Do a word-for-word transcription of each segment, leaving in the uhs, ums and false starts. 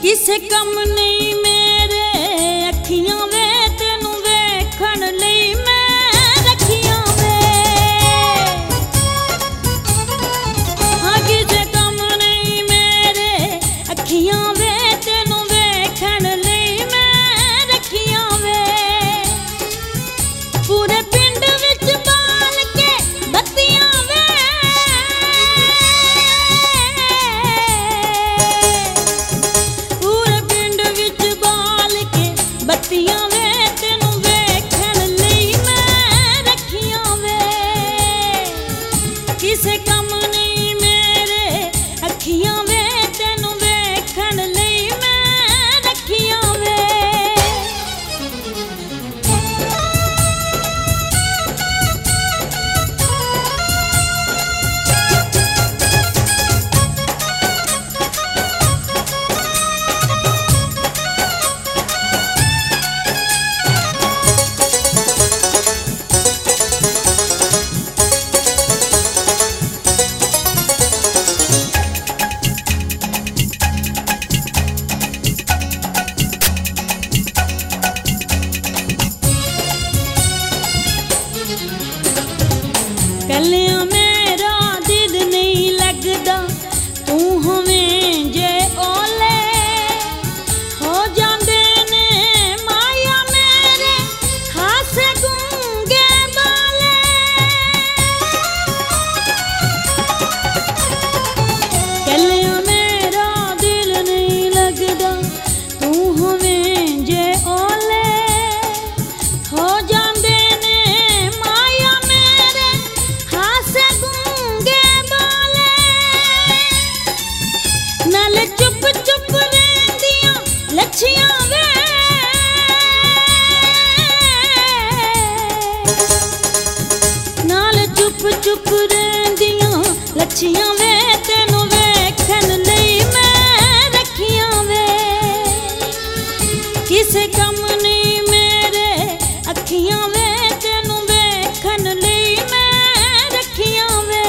किसे कम नहीं मेरे अखियां वे तेनू वेखण लई मैं रखियां वे। हाँ किसे कम नहीं मेरे अखियां वे तेनू वेखण लई मैं रखियां वे। पूरे पिंड विच बाल के बत्तियां वे बत्तियां वे तेनू वेखण लई मैं रखियां वे। किसे कम नहीं मेरे अखियां वे तेनू वेखण लई मैं रखियां वे। कलियां मेरा दिल नहीं लगदा तू होवें जे ओले हो जांदे ने माया मेरे हासे गूंगे बाले। कलियां मेरा दिल नहीं लगदा तू होवें जे ओले हो जांदे चुप चुप रहंदियां लच्छियां वे। नाल चुप चुप रहंदियां लच्छियां वे तेनू वेखण लई मैं रखियां वे। किसे कम नहीं मेरे अखियां वे तेनू वेखण लई मैं रखियां वे।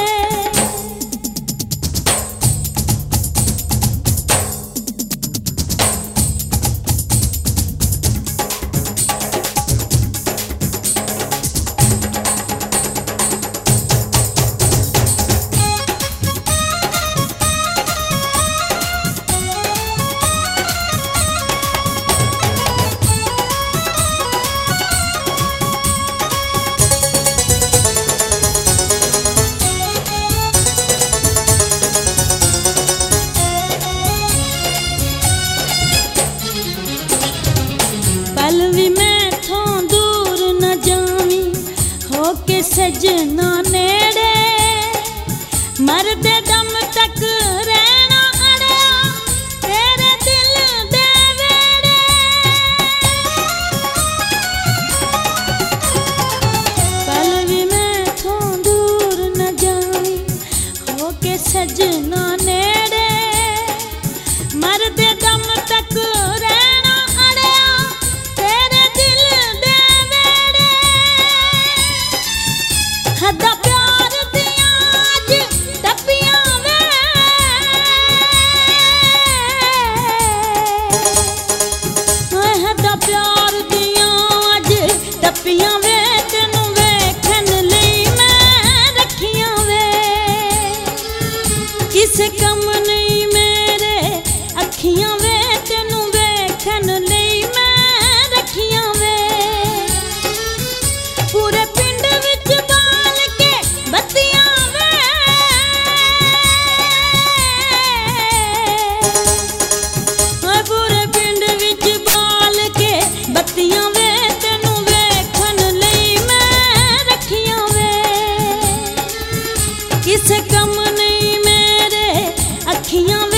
पल भी मैथों दूर न जावी होके सजना नेड़े मरदे दम तक रहना अड़िया तेरे दिल दे वेड़े। पल भी मैथों दूर न जावी होके सजना नेड़े मरदे दम तक रहना हदा प्यार दियां अज टप्पियां वे। हदा प्यार दियां अज टप्पियां वे तेनू वेखण लई मैं रखियां वे। किसे कम नहीं मेरे अखियां वे तेनू वेखण लई मैं रखियां वे। पूरे पिंड विच बाल के बत्तियां वे पूरे पिंड विच बाल के बत्तियां वे तेनू वेखण लई मैं रखियां वे। किसे कम नहीं मेरे अखियां वे